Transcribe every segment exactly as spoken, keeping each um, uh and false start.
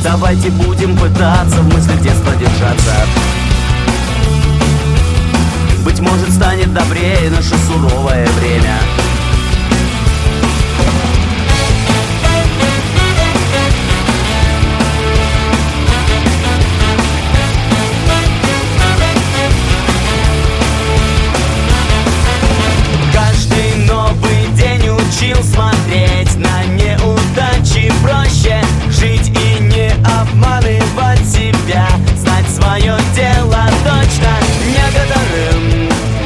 Давайте будем пытаться в мыслях детства держаться. Быть может, станет добрее наше суровое время. Каждый новый день учил смотреть на неудачи проще, жить и не обманывать себя, знать свое дело точно. Некоторым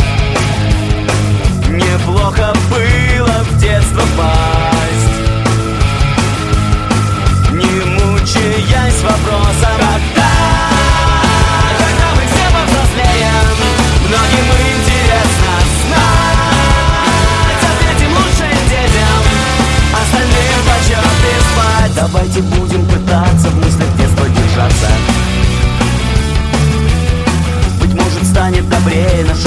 неплохо было в детство пасть, не мучаясь вопросом, когда, когда мы все повзрослеем, многим интересно знать, ответим лучше детям, остальным почет и спать. Давайте будем пытаться в мыслях детства держаться. Быть может, станет добрее наш